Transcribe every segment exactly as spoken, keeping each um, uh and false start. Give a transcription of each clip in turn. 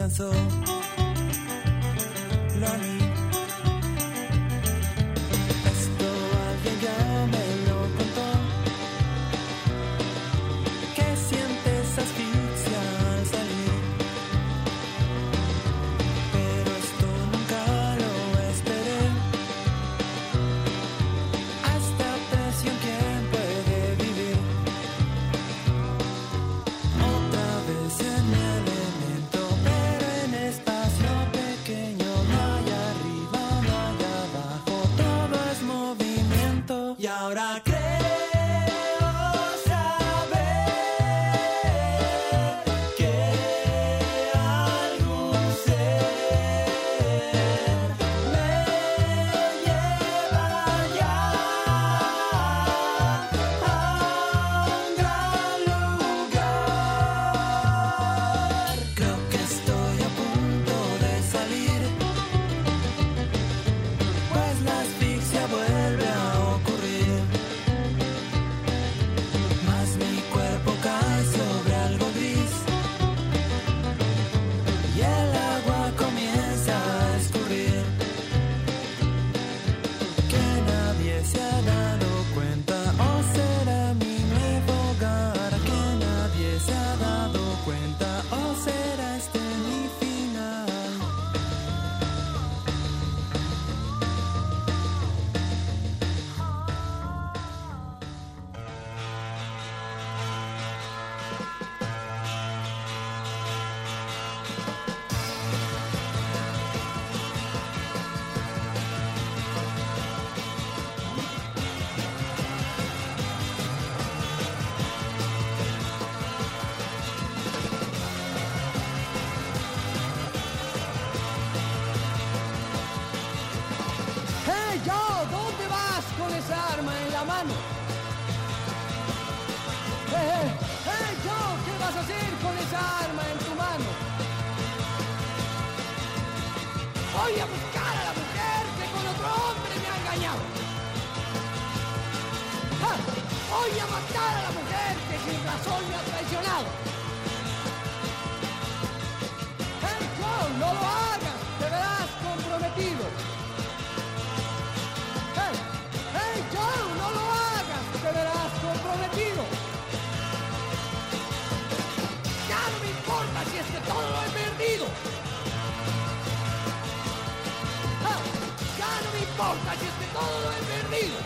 alcanzó. Loli, esto alguien ya me lo contó, que sientes asfixia al salir, pero esto nunca lo esperé. A esta presión, ¿quién puede vivir? Otra vez en el elemento, pero en espacio pequeño. No hay arriba, no hay abajo, todo es movimiento. Y ahora creo saber que algún ser me lleva ya a un gran lugar. Creo que estoy a punto de salir, pues la asfixia vuelve a ocurrir. Más mi cuerpo cae sobre algo gris y el agua comienza a escurrir. Que nadie se ha dado cuenta, o será mi nuevo hogar. Que nadie se ha dado cuenta, o será este mi final. ¡Hey, yo! ¿Dónde vas con esa arma en la mano? ¡Hey, hey! ¡Hey, yo! ¿Qué vas a hacer con esa arma en tu mano? Voy a buscar a la mujer que con otro hombre me ha engañado. ¡Ah! Voy a matar a la mujer que sin razón me ha traicionado. ¡Hey, yo! ¡No lo hagas! ¡Te verás comprometido! ¡Hey! ¡Hey, Joe! ¡No lo hagas! ¡Te verás comprometido! ¡Ya no me importa si es que todo lo he perdido! ¡Ah! ¡Ya no me importa si es que todo lo he perdido!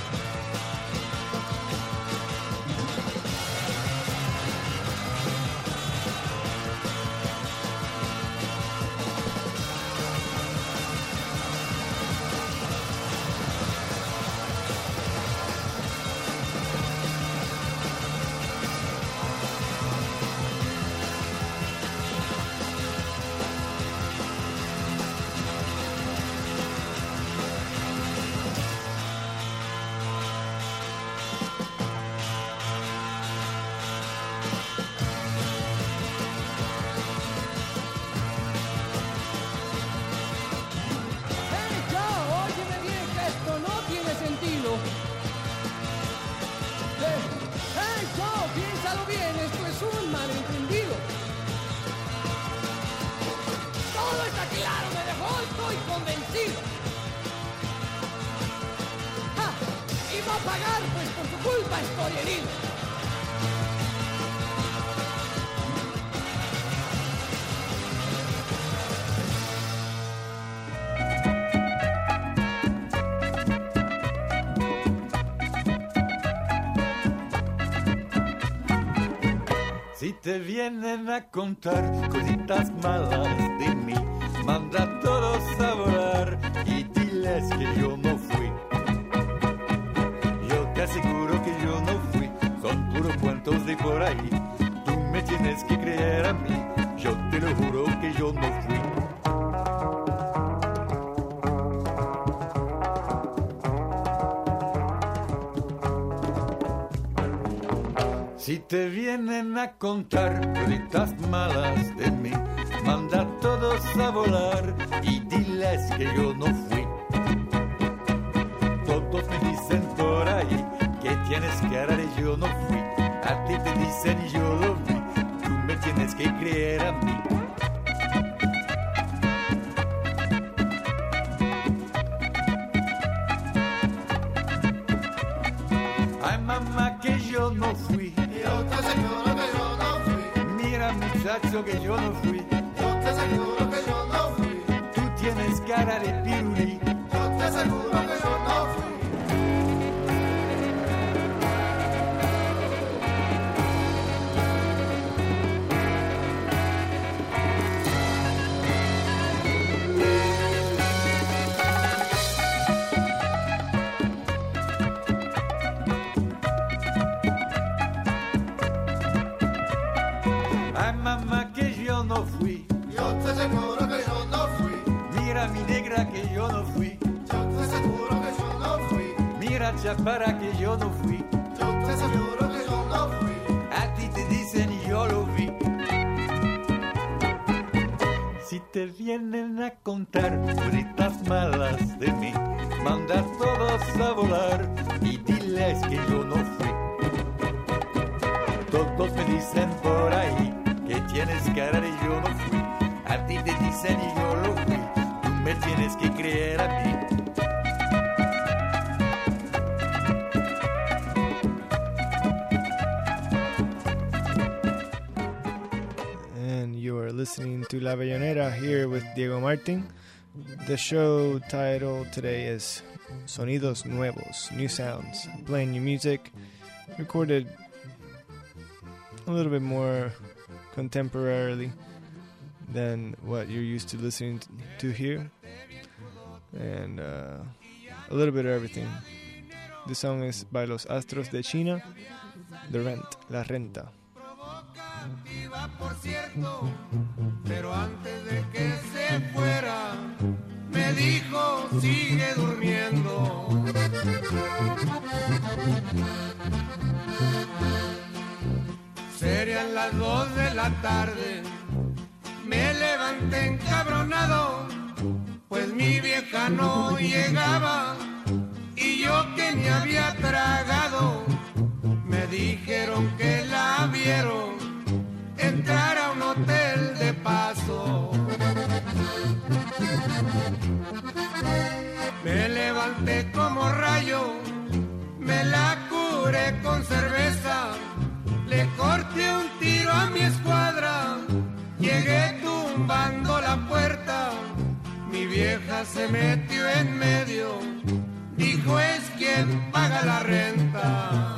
¡Hey, Joe! Óyeme bien que esto no tiene sentido. ¡Hey, hey, Joe! Piénsalo bien, esto es un malentendido. Todo está claro, me dejó, estoy convencido. ¡Ja! Y va a pagar, pues por su culpa estoy herido. Si te vienen a contar cositas malas de mí, manda a todos a volar y diles que yo no fui. Yo te aseguro que yo no fui, son puros cuentos de por ahí. Tú me tienes que creer a mí, yo te lo juro que yo no fui. Si te vienen a contar cositas malas de mí, manda a todos a volar y diles que yo no fui. Todos me dicen por ahí que tienes cara de yo no fui. A ti te dicen y yo lo vi, tú me tienes que creer a mí. borracho que yo no fui. Yo te aseguro que yo no fui. Tú tienes cara de pirulí. Yo te aseguro que yo no fui. Ay, mamá, que yo no fui. Yo te aseguro que yo no fui. Mira, mi negra, que yo no fui. Yo te aseguro que yo no fui. Mira, chapara, que yo no fui. Yo te aseguro que yo no fui. A ti te dicen y yo lo vi. Si te vienen a contar cositas malas de mí, manda a todos a volar y diles que yo no fui. Todos me dicen por ahí que tienes cara de yo no fui. A ti te dicen y yo lo fui. Tú me tienes que creer a mí. And you are listening to La Bellonera here with Diego Martin. The show title today is Sonidos Nuevos, New Sounds, playing new music, recorded a little bit more contemporarily than what you're used to listening to here, and uh, a little bit of everything. The song is by Los Astros de China, The Rent, La Renta. Por cierto, pero antes de que se fuera, me dijo sigue durmiendo. Serían las dos de la tarde, me levanté encabronado, pues mi vieja no llegaba y yo que ni había tragado. Me dijeron que la vieron entrar a un hotel de paso. Me levanté como rayo, me la curé con cerveza, le corté un tiro a mi escuadra, llegué tumbando la puerta, mi vieja se metió en medio, dijo es quien paga la renta.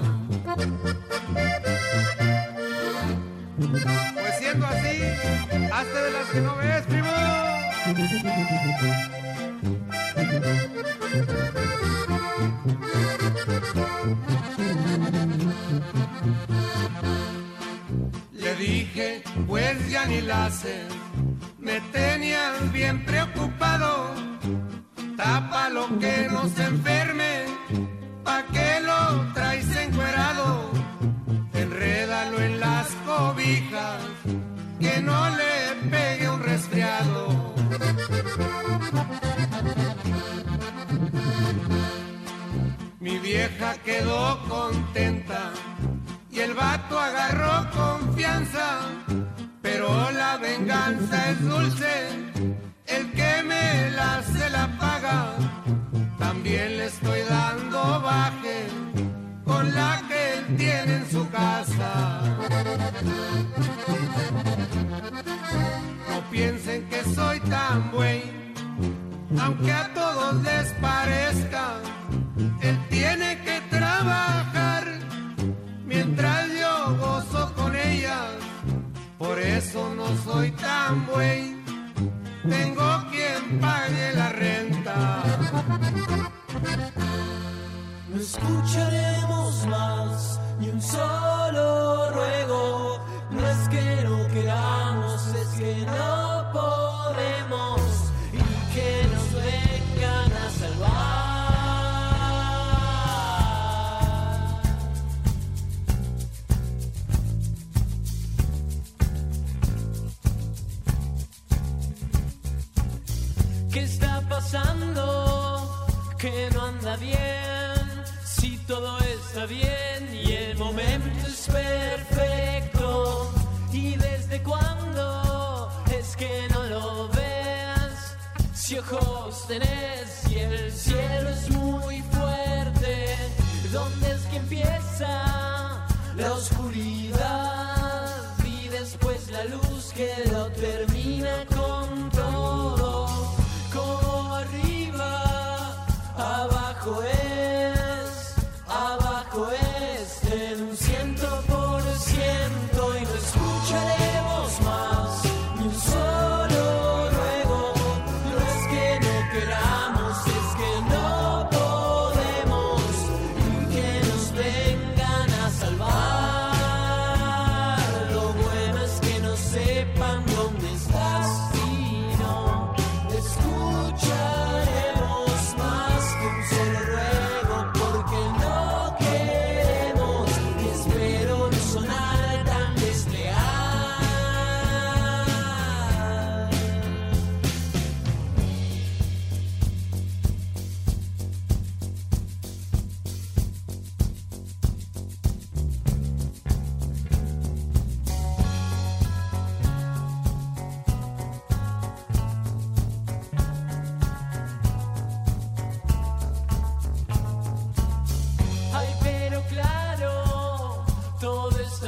Pues siendo así, hazte de las que no ves, primo. Le dije, pues ya ni la haces, me tenías bien preocupado. Tapa lo que no se enferme, pa' que lo traes encuerado. Enrédalo en las cobijas, que no le pegue un resfriado. Mi vieja quedó contenta y el vato agarró confianza, pero la venganza es dulce, el que me la se la paga. También le estoy dando baje con la que él tiene en su casa. No piensen que soy tan güey, aunque a todos les parezca. Él tiene que trabajar mientras yo gozo con ellas. Por eso no soy tan güey, tengo quien pague la renta. No escucharemos más ni un solo ruego. No es que no queramos, es que no podemos. Y que nos vengan a salvar. ¿Qué está pasando? Que no anda bien. Si todo está bien y el momento es perfecto. ¿Y desde cuándo es que no lo ves? Si ojos tenés y el cielo es muy fuerte, ¿dónde es que empieza la oscuridad? Y después la luz que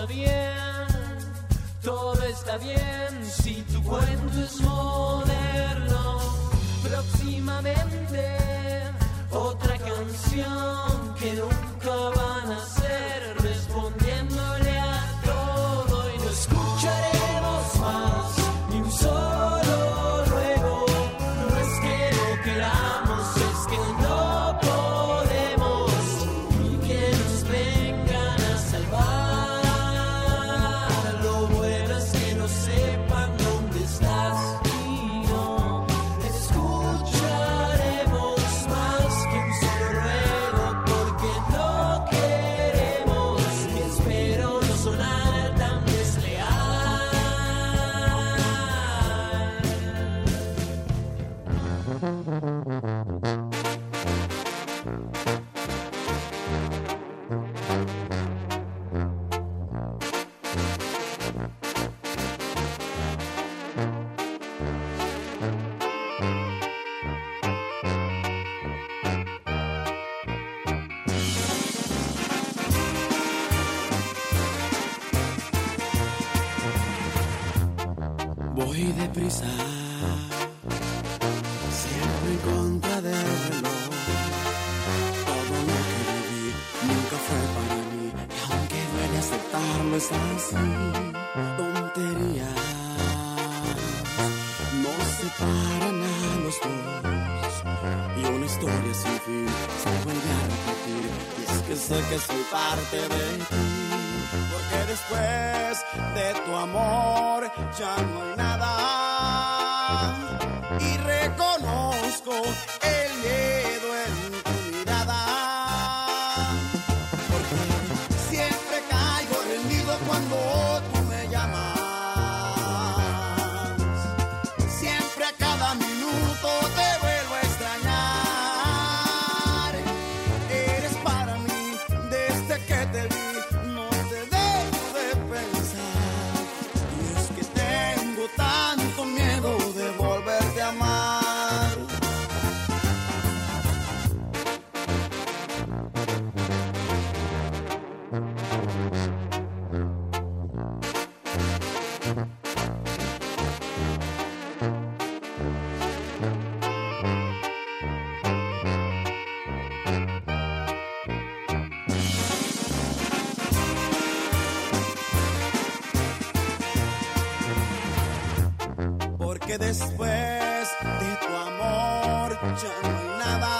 está bien, todo está bien si tu cuento es moderno. Próximamente otra canción que nunca van a ser, respondiéndole a todo y no escucharemos más ni un solo ruego. No es que no queramos, es que no podemos y que nos vengan a salvar. Lo bueno es que no sepan dónde estás y no escucharemos más que un solo ruego, porque no queremos, y espero no sonar tan desleal. Voy deprisa, siempre en contra del reloj. Todo lo que viví nunca fue para mí, y aunque duele aceptarlo es así. Tonterías nos separan a los dos, y una historia sin fin se vuelve a repetir. Y es que sé que soy parte de ti, porque después de tu amor ya no hay nada, y reconozco el miedo en tu mirada, porque siempre caigo rendido cuando tú me llamas, siempre a cada minuto te vuelvo a extrañar. Eres para mí desde que te vi, no te dejo de pensar, y es que tengo tanto miedo de volverte a amar. Porque después de tu amor ya no hay nada,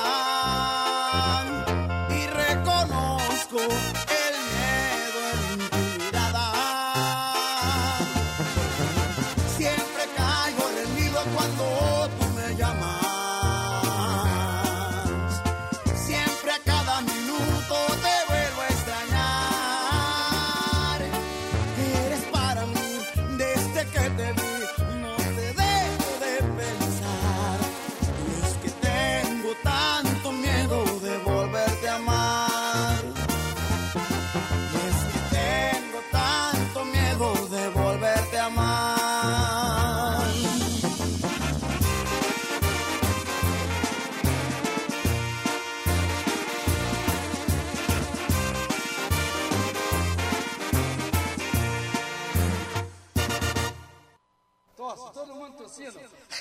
y reconozco el miedo en tu mirada. Siempre caigo rendido cuando tú me llamas, siempre a cada minuto te vuelvo a extrañar. Eres para mí desde que te vi, no te dejo de pensar, y es que tengo tanto miedo de volverte a amar, y es que tengo tanto miedo de volverte a amar. Tosse, todo mundo tossindo.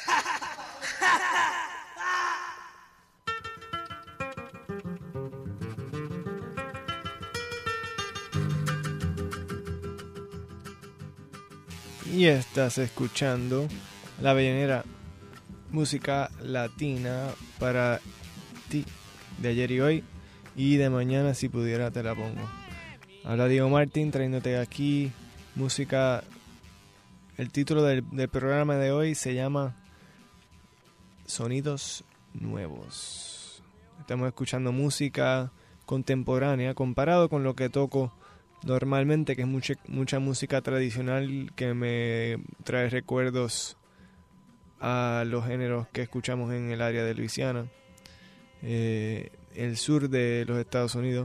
Y estás escuchando La Bellonera, música latina para ti, de ayer y hoy, y de mañana si pudiera te la pongo. Habla Diego Martín trayéndote aquí música. El título del, del programa de hoy se llama Sonidos Nuevos. Estamos escuchando música contemporánea comparado con lo que toco normalmente, que es mucha, mucha música tradicional que me trae recuerdos a los géneros que escuchamos en el área de Luisiana, eh, el sur de los Estados Unidos.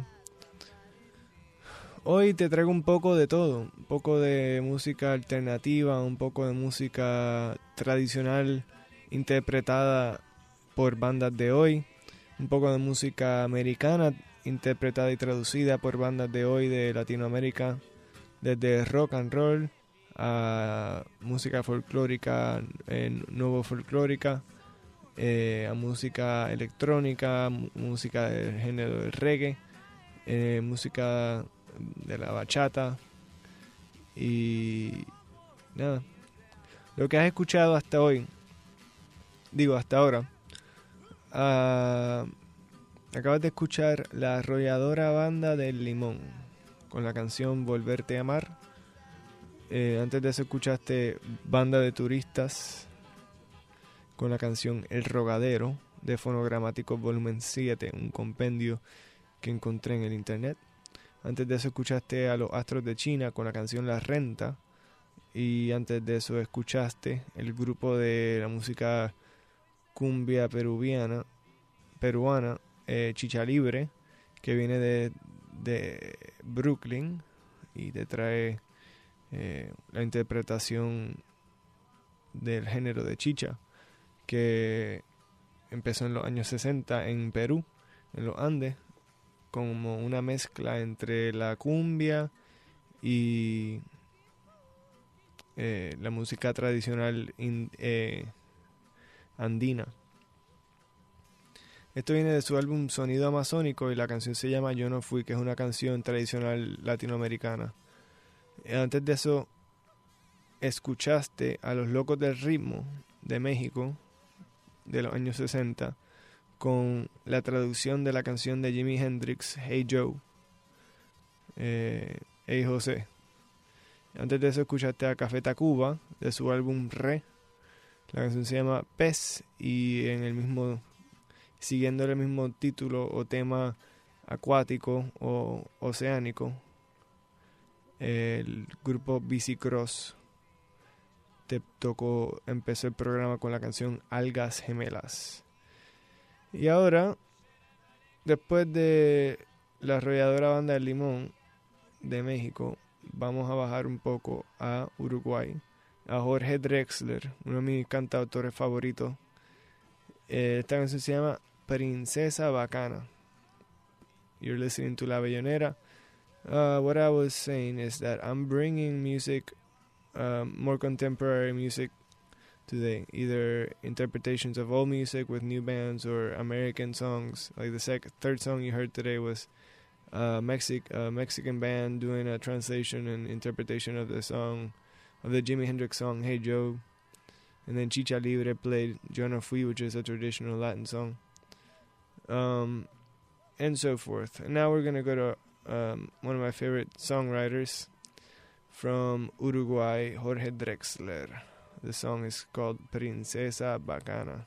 Hoy te traigo un poco de todo, un poco de música alternativa, un poco de música tradicional interpretada por bandas de hoy, un poco de música americana interpretada y traducida por bandas de hoy de Latinoamérica, desde rock and roll a música folclórica, eh, nuevo folclórica, eh, a música electrónica, m- música del género del reggae, eh, música de la bachata y nada. Lo que has escuchado hasta hoy, digo hasta ahora, uh, acabas de escuchar la arrolladora banda del Limón con la canción Volverte a Amar. Eh, antes de eso escuchaste Banda de Turistas con la canción El Rogadero de Fonogramáticos Volumen siete, un compendio que encontré en el internet. Antes de eso escuchaste a Los Astros de China con la canción La Renta. Y antes de eso escuchaste el grupo de la música cumbia peruviana, peruana, eh, Chicha Libre, que viene de, de Brooklyn y te trae eh, la interpretación del género de chicha, que empezó en los años sesenta en Perú, en los Andes, como una mezcla entre la cumbia y eh, la música tradicional in, eh, andina. Esto viene de su álbum Sonido Amazónico y la canción se llama Yo no fui, que es una canción tradicional latinoamericana. Antes de eso escuchaste a Los Locos del Ritmo de México de los años sesenta con la traducción de la canción de Jimi Hendrix, Hey Joe, eh, Hey José. Antes de eso escuchaste a Café Tacuba de su álbum Re. La canción se llama Pez y en el mismo, siguiendo el mismo título o tema acuático o oceánico, el grupo Bicicross te tocó, empezó el programa con la canción Algas Gemelas. Y ahora, después de la arrolladora banda del Limón de México, vamos a bajar un poco a Uruguay, a Jorge Drexler, uno de mis cantautores favoritos. Eh, esta canción se llama Princesa Bacana. You're listening to La Bellonera. Uh, what I was saying is that I'm bringing music, um, more contemporary music today, either interpretations of old music with new bands or American songs. Like the sec- third song you heard today was a Mexic- uh, Mexican band doing a translation and interpretation of the song, of the Jimi Hendrix song Hey Joe. And then Chicha Libre played Yo no fui, which is a traditional Latin song. Um, and so forth. And now we're going to go to um, one of my favorite songwriters from Uruguay, Jorge Drexler. The song is called Princesa Bacana.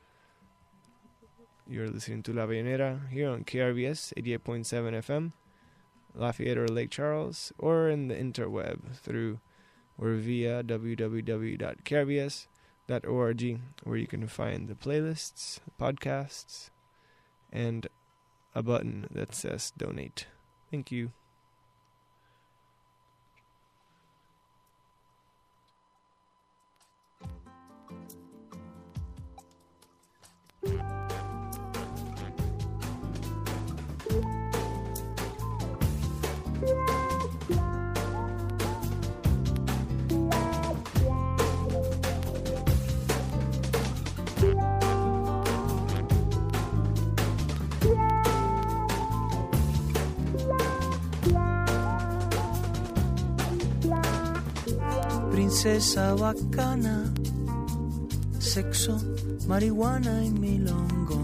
You're listening to La Bellonera here on K R V S eighty-eight point seven F M, Lafayette or Lake Charles, or in the interweb through or via w w w dot k r v s dot org, where you can find the playlists, podcasts, and a button that says donate. Thank you. Princesa bacana, sexo, marihuana y milongo.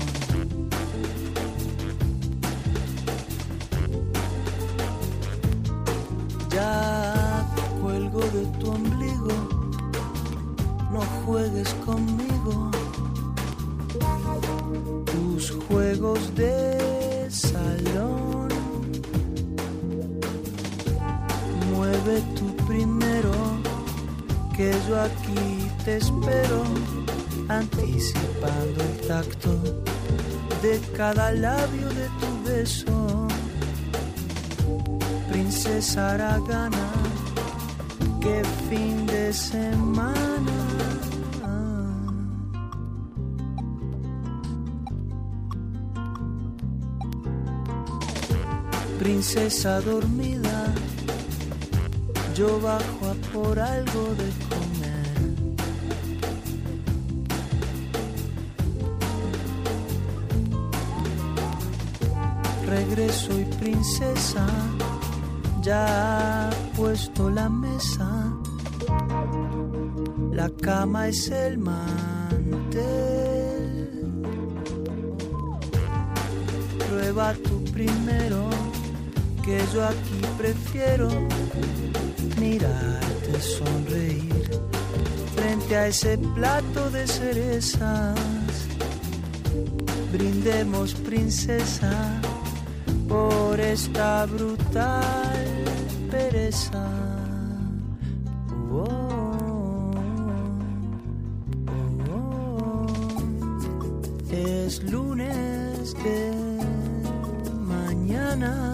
Ya cuelgo de tu ombligo, no juegues conmigo. Tus juegos de salón, mueve tú primero, que yo aquí te espero, anticipando el tacto de cada labio de tu beso. Princesa Aragana, qué fin de semana. Princesa dormida, yo bajo a por algo de comer. Regreso y princesa ya ha puesto la mesa. La cama es el mantel. Prueba tú primero, que yo aquí prefiero mirarte sonreír frente a ese plato de cerezas. Brindemos, princesa, por esta brutal pereza. Oh, oh, oh. Es lunes de mañana,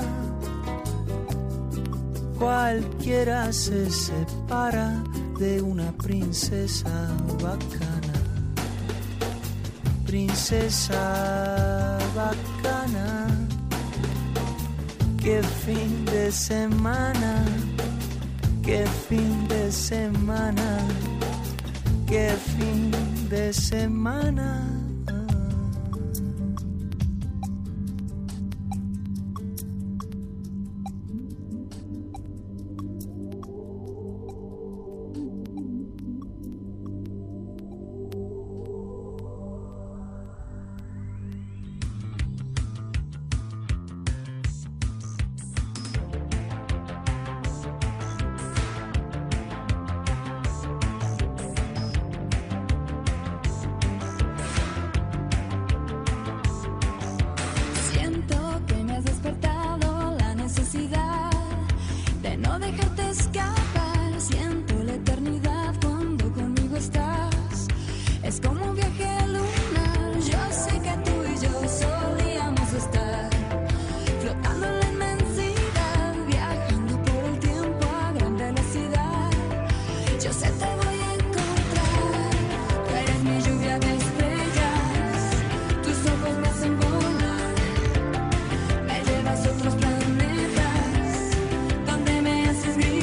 cualquiera se separa de una princesa bacana. Princesa bacana, qué fin de semana, qué fin de semana, qué fin de semana. Otros planetas donde me haces vivir.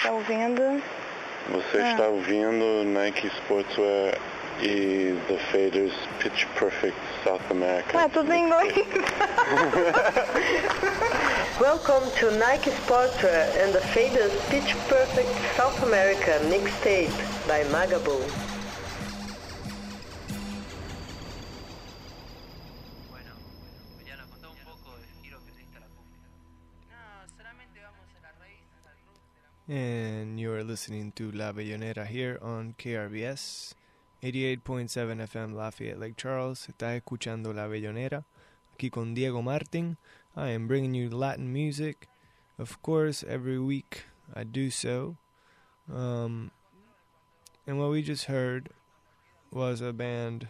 está ouvindo? Você Ah. está ouvindo Nike Sportswear e The Faders Pitch Perfect South America. Ah, tudo em inglês. Welcome to Nike Sportswear and the Faders Pitch Perfect South America mixtape by Magabu. And you're listening to La Bellonera here on K R B S, eighty-eight point seven F M Lafayette Lake Charles. Estás escuchando La Bellonera, aquí con Diego Martin. I am bringing you Latin music. Of course, every week I do so. Um, and what we just heard was a band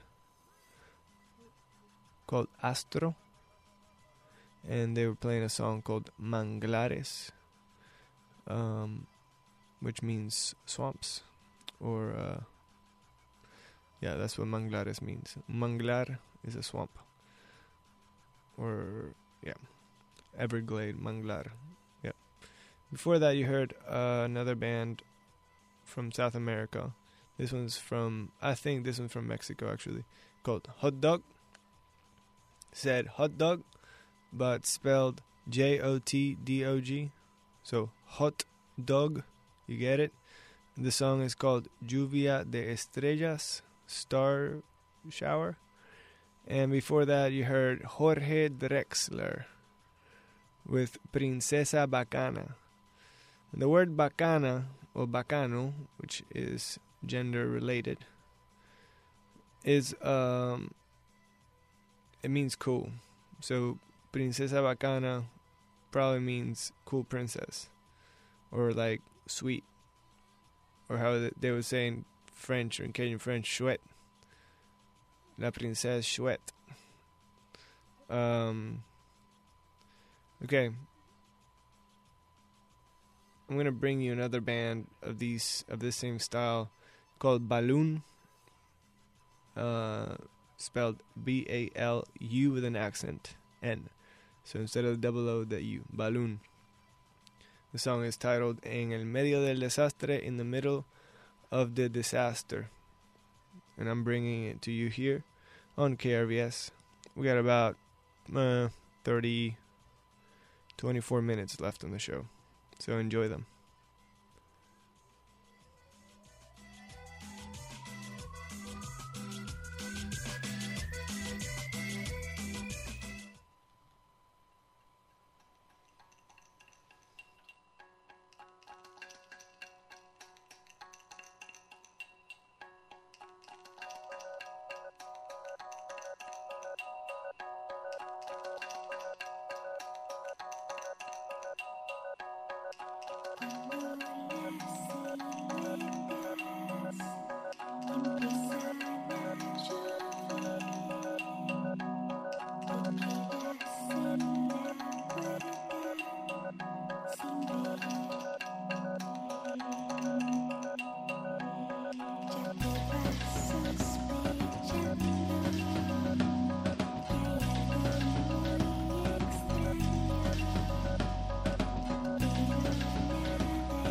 called Astro. And they were playing a song called Manglares. Um, which means swamps, or uh, yeah, that's what manglares means. Manglar is a swamp, or yeah, Everglade manglar. Yeah. Before that, you heard uh, another band from South America. This one's from, I think this one's from Mexico actually, called Hot Dog. Said hot dog, but spelled J O T D O G. So, Hot Dog, you get it? The song is called Lluvia de Estrellas, Star Shower. And before that, you heard Jorge Drexler with Princesa Bacana. And the word bacana, or bacano, which is gender related, is, um, it means cool. So, Princesa Bacana probably means cool princess, or like sweet, or how they would say in French or in Cajun French, chouette. La princesse chouette. Um, okay, I'm gonna bring you another band of these of this same style called Balloon. Uh, spelled B A L U with an accent N. So instead of the double O, the U, Balloon. The song is titled En el medio del desastre, in the middle of the disaster. And I'm bringing it to you here on K R B S. We got about uh, thirty, twenty-four minutes left on the show. So enjoy them. Extraño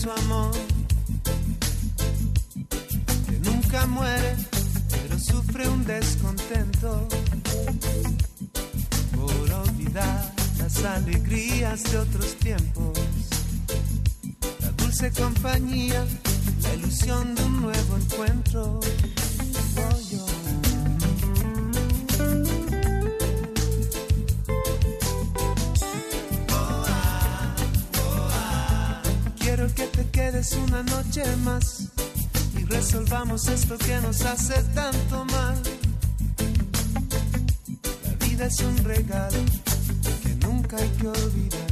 su amor, que nunca muere, pero sufre un descontento por olvidar las alegrías de otros tiempos, la dulce compañía, la ilusión de un nuevo encuentro. Oh, yo. Oh, ah, oh, ah. Quiero que te quedes una noche más y resolvamos esto que nos hace tanto mal. La vida es un regalo que nunca hay que olvidar.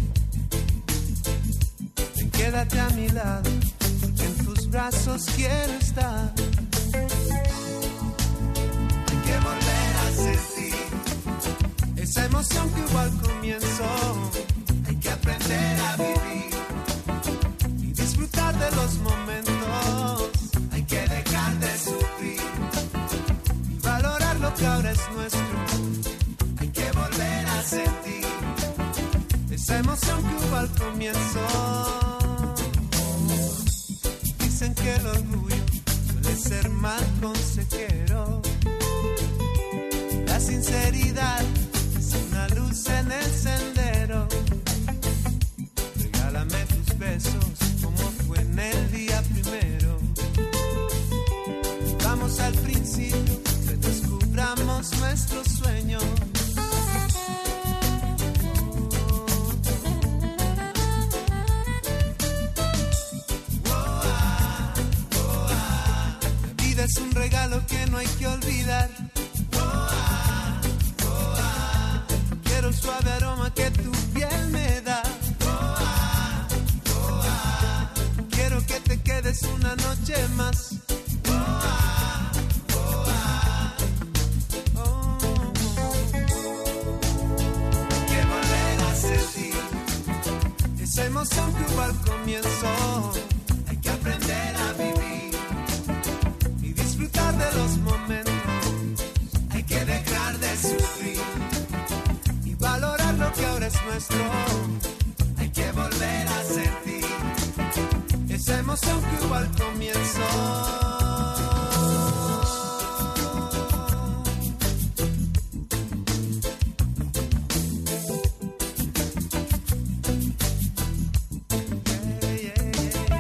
Ven, quédate a mi lado, en tus brazos quiero estar. Hay que volver a sentir esa emoción que hubo al comienzo. Hay que aprender a vivir y disfrutar de los momentos. Hay que dejar de sufrir y valorar lo que ahora es nuestro. Hay que volver a sentir esa emoción que hubo al comienzo. Dicen que el orgullo suele ser mal consejero. La sinceridad es una luz en el sendero. Regálame tus besos como fue en el día primero. Vamos al principio, redescubramos nuestros sueños. Es un regalo que no hay que olvidar. Oh, ah, oh, ah. Quiero el suave aroma que tu piel me da. Oh, ah, oh, ah. Quiero que te quedes una noche más. Oh, ah, oh, ah. Oh, oh. Hay que volver a sentir esa emoción que hubo al comienzo. Hay que aprender a vivir, disfrutar de los momentos. Hay que dejar de sufrir y valorar lo que ahora es nuestro. Hay que volver a sentir esa emoción que hubo al comienzo. Yeah, yeah, yeah.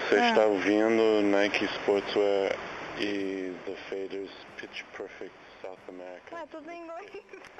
Você está ouvindo Nike Sportswear e The Faders Pitch Perfect South America. Ah, tudo em inglês.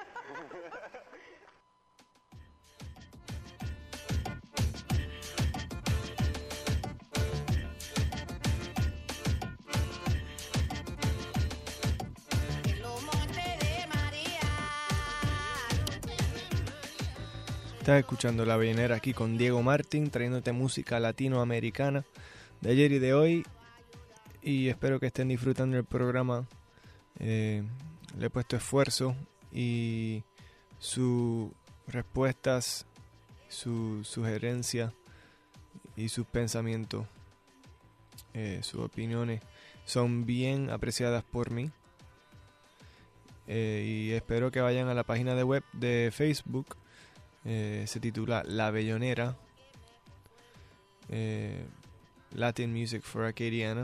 Estás escuchando La Bellonera aquí con Diego Martín, trayéndote música latinoamericana de ayer y de hoy. Y espero que estén disfrutando el programa. Eh, le he puesto esfuerzo y sus respuestas, sus sugerencias y sus pensamientos, eh, sus opiniones son bien apreciadas por mí. Eh, y espero que vayan a la página de web de Facebook. Eh, se titula La Bellonera, eh, Latin Music for Acadiana,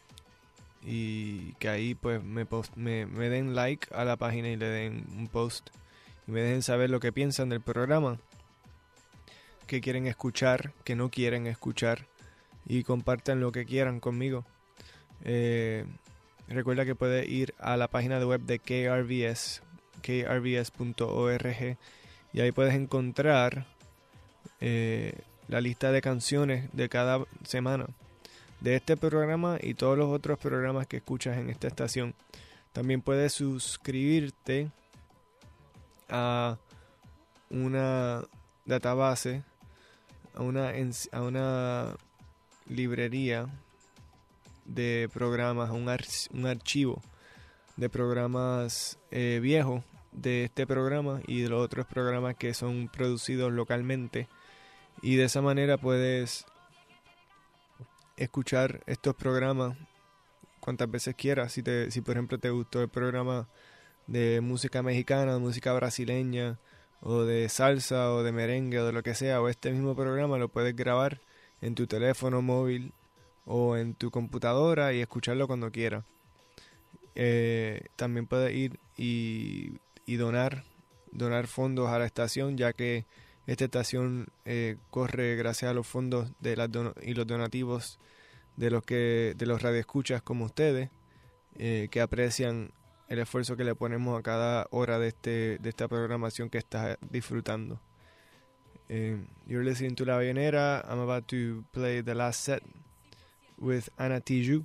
y que ahí pues me, post, me, me den like a la página y le den un post y me dejen saber lo que piensan del programa, que quieren escuchar, que no quieren escuchar, y compartan lo que quieran conmigo. Eh, recuerda que puedes ir a la página de web de K R V S, K R V S punto org, y ahí puedes encontrar eh, la lista de canciones de cada semana de este programa y todos los otros programas que escuchas en esta estación. También puedes suscribirte a una database, a una, a una librería de programas, un, ar, un archivo de programas eh, viejos de este programa y de los otros programas que son producidos localmente, y de esa manera puedes escuchar estos programas cuantas veces quieras. Si, te, si por ejemplo te gustó el programa de música mexicana, de música brasileña, o de salsa, o de merengue, o de lo que sea, o este mismo programa lo puedes grabar en tu teléfono móvil o en tu computadora y escucharlo cuando quieras. Eh, también puedes ir y y donar donar fondos a la estación, ya que esta estación eh, corre gracias a los fondos de las don- y los donativos de los que de los radioescuchas como ustedes, eh, que aprecian el esfuerzo que le ponemos a cada hora de este de esta programación que estás disfrutando. Uh, you're listening to La Bellonera. I'm about to play the last set with Ana Tijoux,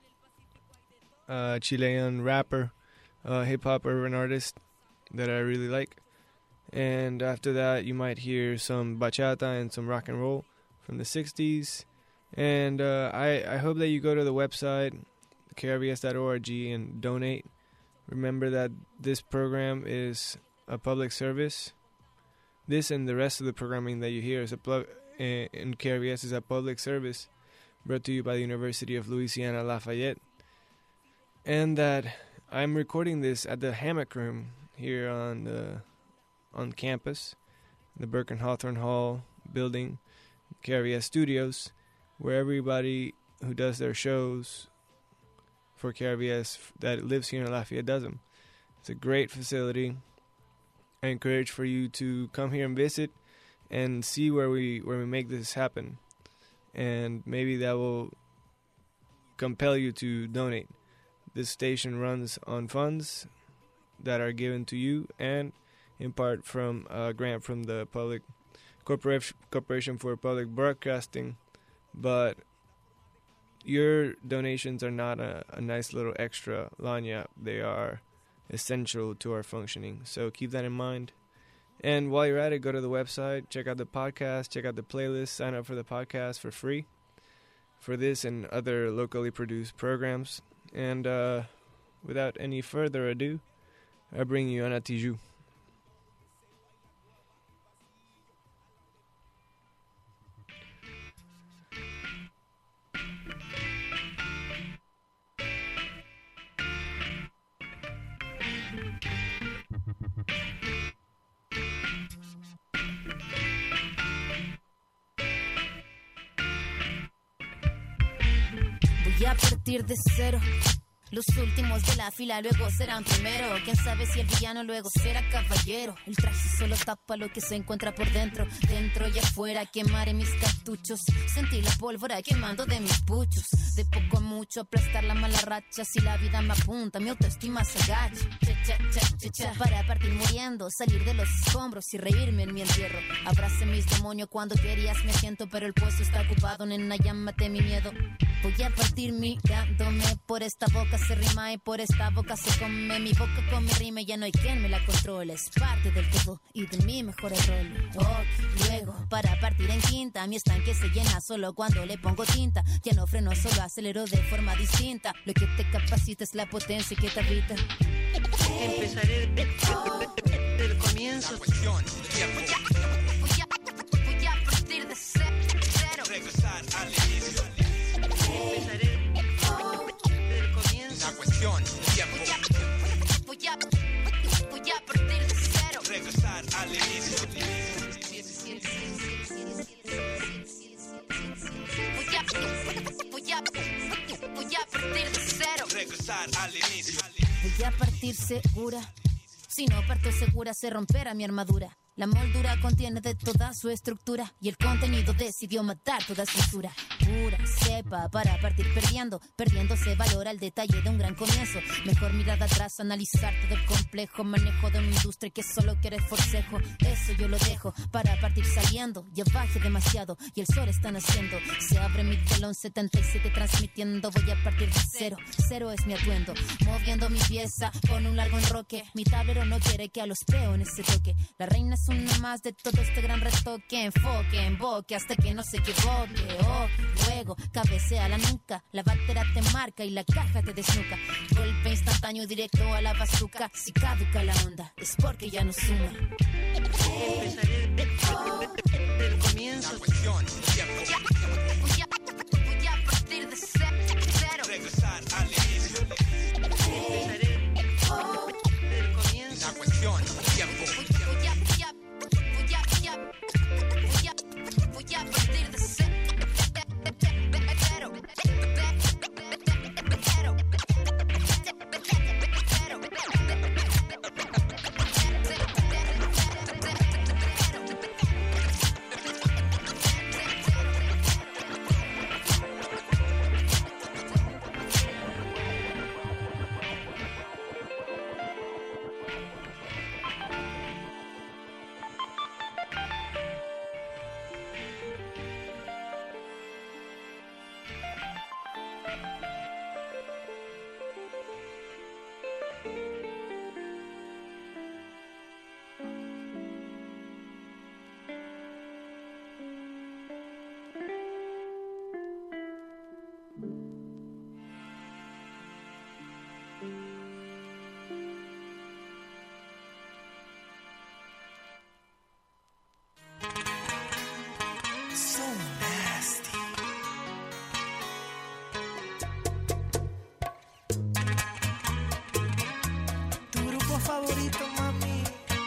a Chilean rapper, uh, hip hop urban artist that I really like. And after that, you might hear some bachata and some rock and roll from the sixties. And uh, I, I hope that you go to the website, K R V S dot org, and donate. Remember that this program is a public service. This and the rest of the programming that you hear is a plug uh, in K R V S is a public service brought to you by the University of Louisiana Lafayette. And that I'm recording this at the Hammock Room here on the on campus, the Burke and Hawthorne Hall building, K R V S Studios, where everybody who does their shows for K R V S that lives here in Lafayette does them. It's a great facility. I encourage for you to come here and visit and see where we where we make this happen, and maybe that will compel you to donate. This station runs on funds that are given to you and in part from a grant from the Public Corporation Corporation for Public Broadcasting, but your donations are not a, a nice little extra lagniappe. They are essential to our functioning, so keep that in mind. And while you're at it, go to the website, check out the podcast, check out the playlist, sign up for the podcast for free for this and other locally produced programs. And uh, without any further ado, I bring you Ana Tijoux. Voy a partir de cero, Los últimos de la fila luego serán primero. Quién sabe si el villano luego será caballero. El traje solo tapa lo que se encuentra por dentro. Dentro y afuera quemaré mis cartuchos. Sentí la pólvora quemando de mis puchos. De poco a mucho aplastar la mala racha. Si la vida me apunta, mi autoestima se agacha. Cha, cha, cha, cha, cha. Para partir muriendo, salir de los escombros y reírme en mi entierro. Abrace mis demonios cuando querías me siento, pero el puesto está ocupado, nena, llámate mi miedo. Voy a partir mirándome, por esta boca se rima y por esta boca se come. Mi boca come rima y ya no hay quien me la controle. Es parte del todo y de mi mejor rol. Ok, luego, para partir en quinta, mi estanque se llena solo cuando le pongo tinta. Ya no freno, solo acelero de forma distinta. Lo que te capacita es la potencia que te habita. Empezaré desde el comienzo. Voy a, voy a, voy a partir de cero. Regresar al inicio. Empezaré desde el comienzo. La cuestión, tiempo. Voy a, voy a partir de cero. Regresar al inicio. Voy a, voy a, voy a partir de cero. Regresar al inicio. Voy a partir segura. Si no parto segura se romperá mi armadura. La moldura contiene de toda su estructura y el contenido decidió matar toda estructura. Pura cepa para partir perdiendo. Perdiendo se valora el detalle de un gran comienzo. Mejor mirar atrás, analizar todo el complejo manejo de una industria que solo quiere forcejo. Eso yo lo dejo para partir saliendo. Ya bajé demasiado y el sol está naciendo. Se abre mi telón setenta y siete transmitiendo. Voy a partir de cero, cero es mi atuendo. Moviendo mi pieza con un largo enroque. Mi tablero no quiere que a los peones se toque. La reina es una más de todo este gran retoque. Enfoque, emboque hasta que no se equivoque. Oh, luego cabecea la nuca. La batera te marca y la caja te desnuca. Golpe instantáneo directo a la bazuca. Si caduca la onda es porque ya no suma. Empezaré desde el comienzo. La cuestión, tiempo. Voy a, voy a partir de cero. Regresar al inicio. Empezaré desde el comienzo. La cuestión, tiempo. Voy a, voy a, voy a, voy a, voy a, voy a partir de cero. Favorito, mami.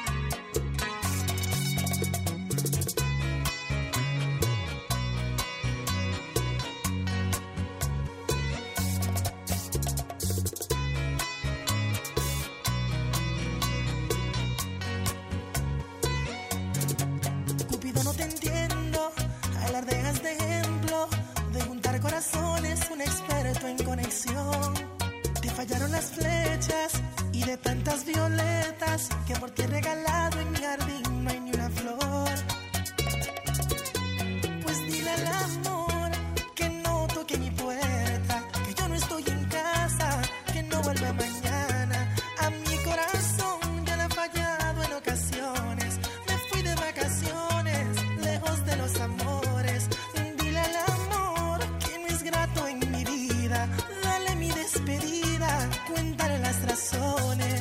Cupido, no te entiendo. Alardeas de ejemplo de juntar corazones, un experto en conexión. Te fallaron las flechas y de tantas violetas que por ti he regalado en mi jardín no hay ni una flor. Pues dile al amor que no toque mi puerta, que yo no estoy en casa, que no vuelva mañana. A mi corazón ya le ha fallado en ocasiones. Me fui de vacaciones, lejos de los amores. Dile al amor que no es grato en mi vida. Dale mi despedida, cuéntale las razones.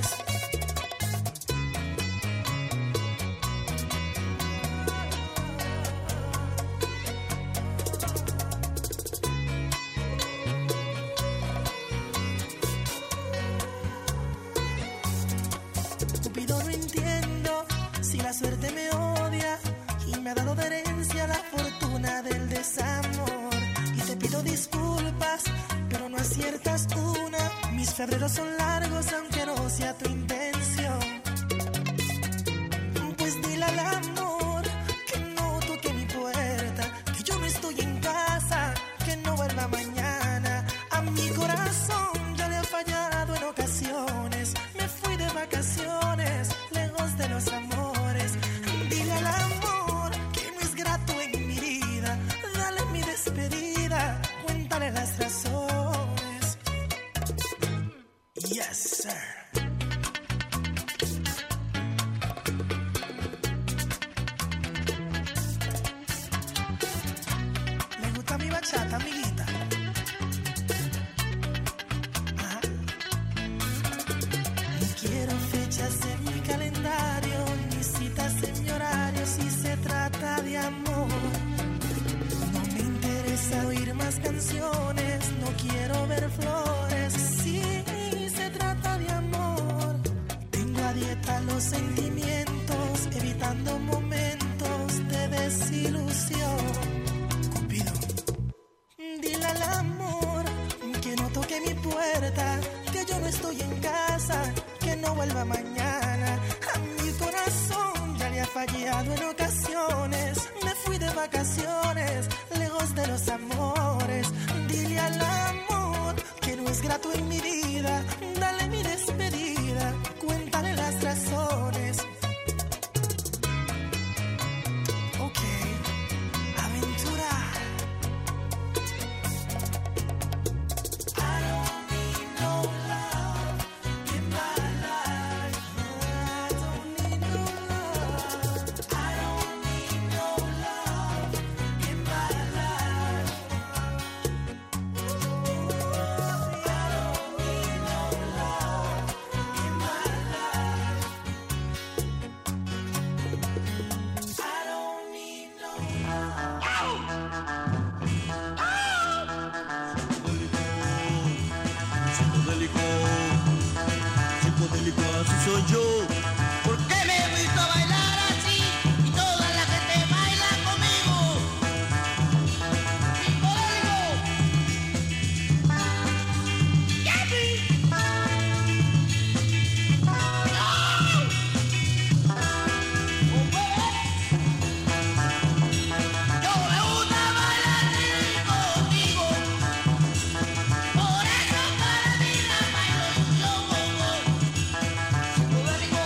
Cupido, no entiendo si la suerte me odia y me ha dado de herencia la fortuna del desamor. Y te pido disculpas, pero no aciertas una. Mis febreros son largos aunque no sea tu intención. Pues dile al amor que no toque mi puerta, que yo no estoy en casa, que no vuelva mañana. A mi corazón ya le ha fallado en ocasiones. Me fui de vacaciones, lejos de los amores. Dile al amor que no es grato en mi vida. Dale mi despedida, cuéntale las razones. Yes, sir. Me gusta mi bachata, amiguita. Ajá. No quiero fechas en mi calendario, ni citas en mi horario si se trata de amor. No me interesa oír más canciones, no quiero ver flores si se trata de amor. Tengo a dieta los sentimientos, evitando momentos de desilusión. Cupido, dile al amor que no toque mi puerta, que yo no estoy en casa, que no vuelva mañana. A mi corazón ya le ha fallado en ocasiones. Me fui de vacaciones, lejos de los amores. Dile al amor que no es grato en mi vida. Dale mi despedida, cuéntale las razones. Ok, aventura. I don't need no love in my life. I don't need no love. I don't need no love in my life. I don't need no love in my life. I don't need Psicodélico, psicodélico, así soy yo. ¿Por qué me he visto a bailar así y toda la gente baila conmigo? Psicodélico. ¡Yapi! Yo me gusta bailar contigo. Por eso para mí la bailo yo. Psicodélico,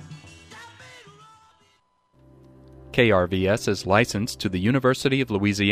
K R V S is licensed to the University of Louisiana.